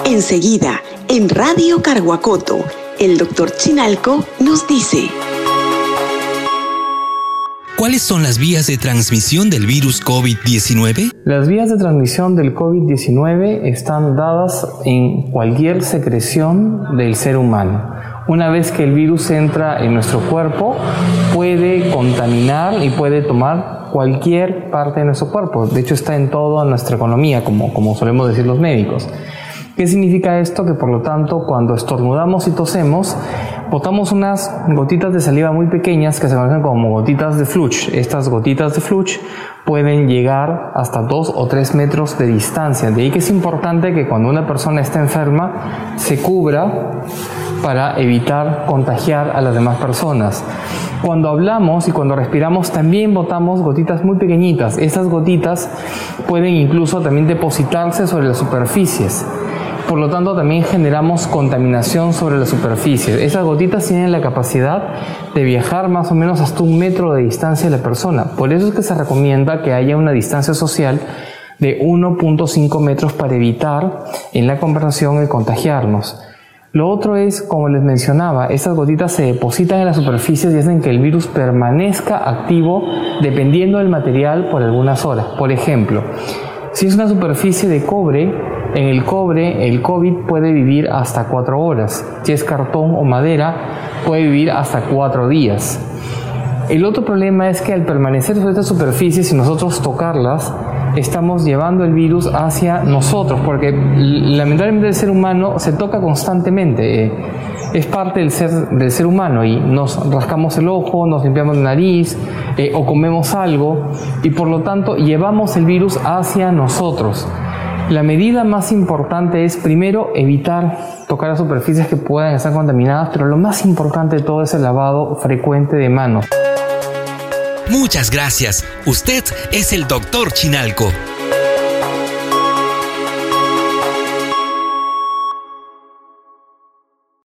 Enseguida, en Radio Carhuacoto, el doctor Chinalco nos dice: ¿cuáles son las vías de transmisión del virus COVID-19? Las vías de transmisión del COVID-19 están dadas en cualquier secreción del ser humano. Una vez que el virus entra en nuestro cuerpo, puede contaminar y puede tomar cualquier parte de nuestro cuerpo. De hecho, está en toda nuestra economía, como solemos decir los médicos. ¿Qué significa esto? Que por lo tanto, cuando estornudamos y tosemos, botamos unas gotitas de saliva muy pequeñas que se conocen como gotitas de fluch. Estas gotitas de fluch pueden llegar hasta 2 o 3 metros de distancia. De ahí que es importante que cuando una persona está enferma se cubra para evitar contagiar a las demás personas. Cuando hablamos y cuando respiramos también botamos gotitas muy pequeñitas. Estas gotitas pueden incluso también depositarse sobre las superficies. Por lo tanto, también generamos contaminación sobre las superficies. Esas gotitas tienen la capacidad de viajar más o menos hasta 1 metro de distancia de la persona. Por eso es que se recomienda que haya una distancia social de 1.5 metros para evitar en la conversación el contagiarnos. Lo otro es, como les mencionaba, estas gotitas se depositan en las superficies y hacen que el virus permanezca activo dependiendo del material por algunas horas. Por ejemplo, si es una superficie de cobre, en el cobre el COVID puede vivir hasta 4 horas. Si es cartón o madera, puede vivir hasta 4 días. El otro problema es que al permanecer sobre estas superficies y nosotros tocarlas, estamos llevando el virus hacia nosotros, porque lamentablemente el ser humano se toca constantemente. Es parte del ser humano y nos rascamos el ojo, nos limpiamos la nariz o comemos algo y por lo tanto llevamos el virus hacia nosotros. La medida más importante es primero evitar tocar las superficies que puedan estar contaminadas, pero lo más importante de todo es el lavado frecuente de manos. Muchas gracias. Usted es el doctor Chinalco.